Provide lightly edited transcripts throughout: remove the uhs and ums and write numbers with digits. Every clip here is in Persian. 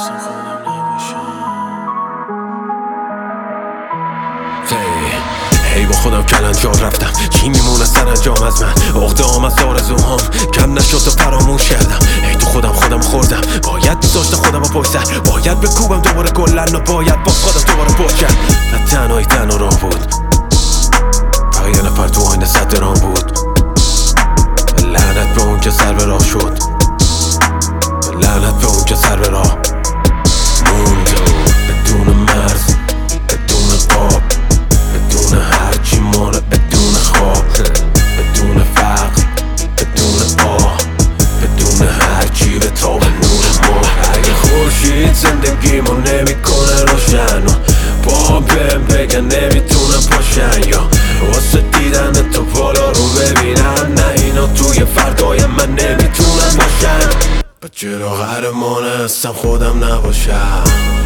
میخواستم خودم نباشم. هی با خودم کلنجار رفتم، چی میمونه سرانجام از من؟ عقده‌ام از آرزوهام کم نشد و فراموش کردم. هی تو خودم خوردم، باید میذاشتم خودم رو پشت سر، باید بکوبم دوباره گلن و باید با خودم دوباره پشت کرد. و تنهایی تنها راه بود، فقط یه نفر تو آینه صد درام بود. لعنت به اون که سر به راه شد، لعنت به اون که سر به راه موند. بدون مرز، بدون قاب، بدون هرچی مانه، بدون خواب، بدون فقر، بدون آه، بدون هرچی به تاب نور ماه. اگه خورشید زندگیمو نمیکنه روشن و با بهم بگن نمیتونم پاشن، یا واسه دیدن تو بالا رو ببینن، نه اینا توی فردای من نمیتونن باشن. و چرا قهرمان هستم خودم نباشم؟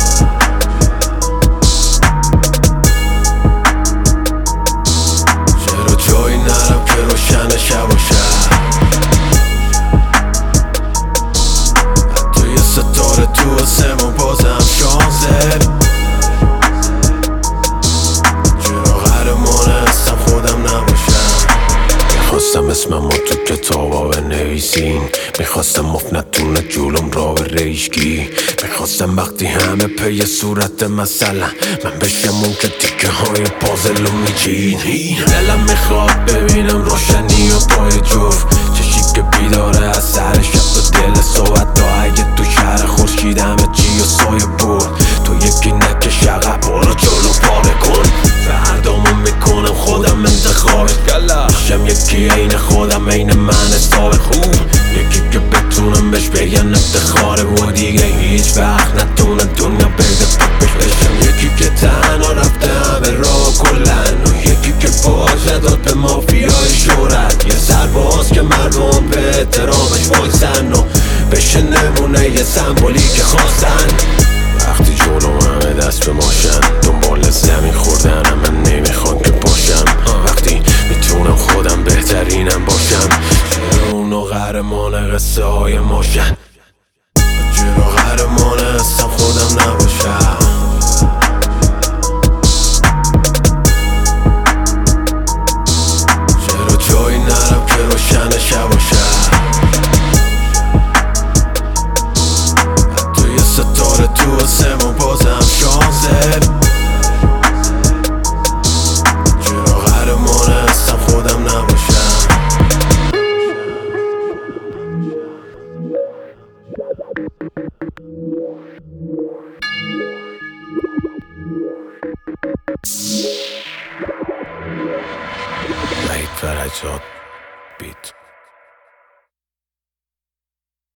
چرا جایی نرم که روشن شب و شب؟ حتی یه ستاره تو آسمون بازم شانسه. چرا قهرمان هستم خودم نباشم؟ میخواستم اسمم تو کتابا بنویسین، میخواستم مفت نتونه جلوم را به ریشگی، میخواستم وقتی همه پی صورت مثلا من بشم اون که تیکه های پازل رو میچین. دلم میخواد ببینم روشنی و پای جفت، چشی که بیداره از سر شب و دل صحبت تا اگه تو شهر خورشید همه چی و سایه برد، تو یکی نکش عقب برو جلو پاره کن. فردامو میکنم خودم انتخابت، میشم یکی عین خودم عین من حساب خوب، یکی که بتونم بهش بگن افتخاره و دیگه هیچ وقت نتونه دنیا بده پاکش بشم. یکی که تنها رفته همه راه کلن و یکی که باشه داد به مافیای شهرت، یه سرباز که مردم به احترامش وایسن و بشه نمونه یه سمبولی که خواستن. وقتی جلو همه دست به ماشن دنبال زمین خوردن من نمیخوام که باشم، وقتی میتونم خودم بهترینم باشم. چرا اونو قهرمان قصه های ماشن؟ چرا قهرمان هستم خودم نباشم؟ چرا جایی نرم که روشن شب و شب؟ حتی یه ستاره تو آسمون بازم شانسه. چرا قهرمان هستم خودم نباشم؟ وحید فرجاد بیت.